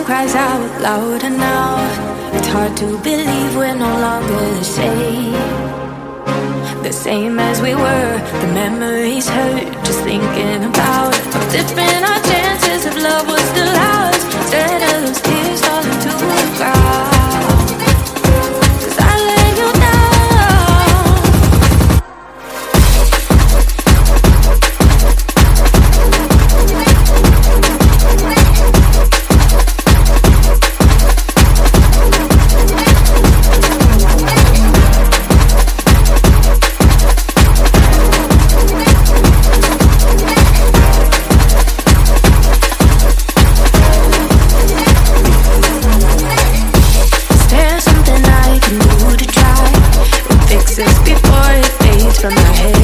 cries out louder now. It's hard to believe we're no longer the same as we were. The memories hurt just thinking about how different our chances if love was still ours. Instead of those tears falling to the ground, 'cause I let you before it fades from my head.